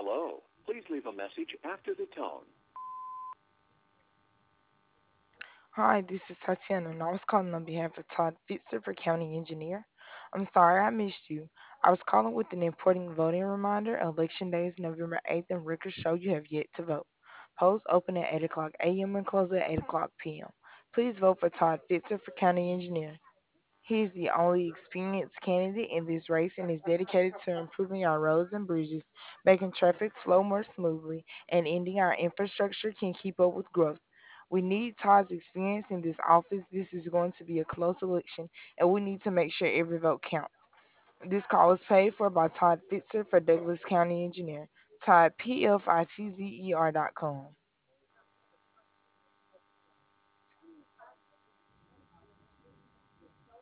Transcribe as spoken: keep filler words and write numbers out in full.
Hello. Please leave a message after the tone. Hi, this is Tatiana, and I was calling on behalf of Todd Fitzer for County Engineer. I'm sorry I missed you. I was calling with an important voting reminder. Election day is November eighth, and records show you have yet to vote. Polls open at eight o'clock a m and close at eight o'clock p m. Please vote for Todd Fitzer for County Engineer. He is the only experienced candidate in this race and is dedicated to improving our roads and bridges, making traffic flow more smoothly, and ending our infrastructure can keep up with growth. We need Todd's experience in this office. This is going to be a close election, and we need to make sure every vote counts. This call is paid for by Todd Fitzer for Douglas County Engineer. Todd, P F I T Z E R dot com.